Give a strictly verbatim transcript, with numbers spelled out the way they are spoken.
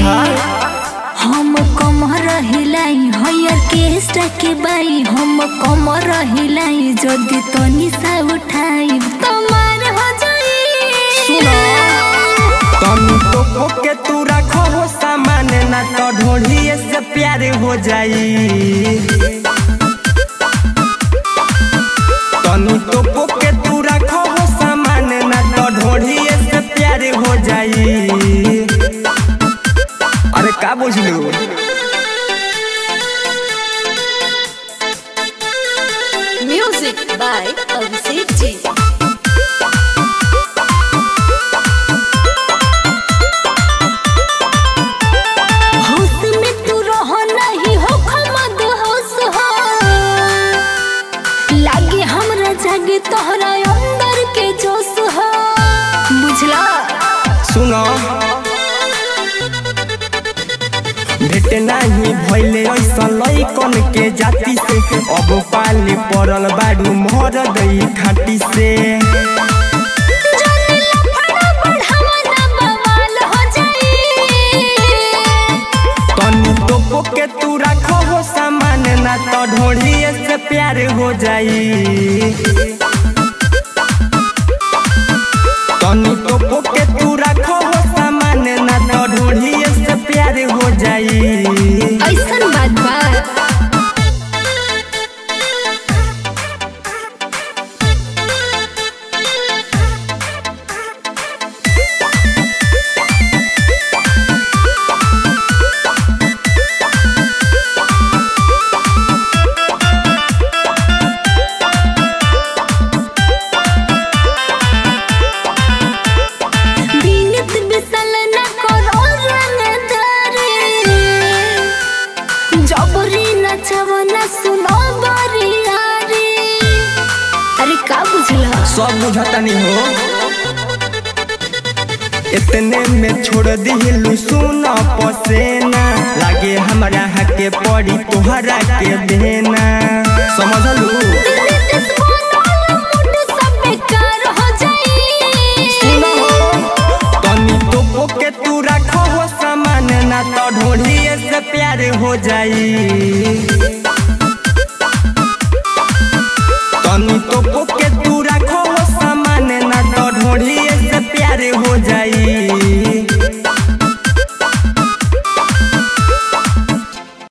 हम कम रहिलाई हयर केस्टा के बाई हम कम रहिलाई जदी तनी सा उठाई तमार हो जाई सुनो तनी तो पोके तू रखो हो सामान ना तो ढोढ़िए से प्यार हो जाई तनी तो पोके तू रखो हो सामान ना तो ढोढ़िए से प्यार हो जाई। अरे का बुझलू म्यूजिक बाय अभिषेक जी। होश में तू रहो नहीं हो खमद होश हो लागे हमरा जागे तोहरा अंदर के जोश हो बुझला। सुनो भेट नहीं भइले ऐसा लइकन के जाति से अब पाले पड़ल बाडू मोर दई खाटी से तनी तो पोके तू रखो हो सामान ना तो ढोढ़िए से प्यार हो जाई तनी तो पोके तू रखो हो सामान ना तो ढोढ़िए से प्यार हो जाई। ऐसन बात बा सब बुझतनी हो इतने में छोड़ दिलू सुना पसेना लागे हमरा हके पड़ी तोहरा के देना समझलू तनी तो पोके तू रखो हो सामान ना तो ढोढ़िए से प्यार हो जाई तनी तो पोके तू